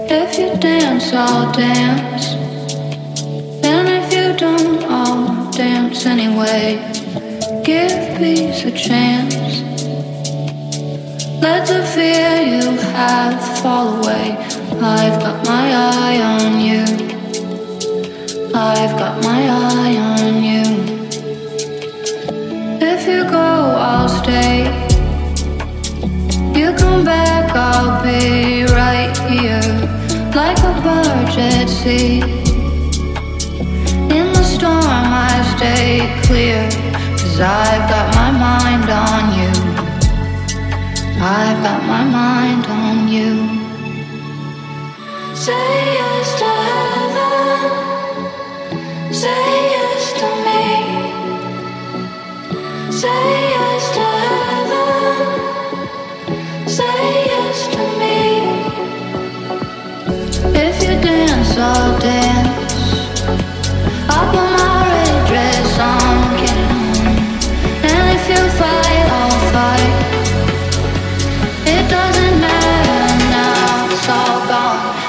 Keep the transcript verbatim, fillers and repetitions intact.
If you dance, I'll dance. And if you don't, I'll dance anyway. Give peace a chance. Let the fear you have fall away. I've got my eye on you. I've got my eye on you. If you go, I'll stay. You come back, I'll be right here. Like a barge at sea. In the storm I stay clear, 'cause I've got my mind on you. I've got my mind on you. Say yes to heaven. Say yes to me. Say yes to heaven. Say yes to me. If you dance, I'll dance. I'll put my red dress on, get on. And if you fight, I'll fight. It doesn't matter now, it's all gone.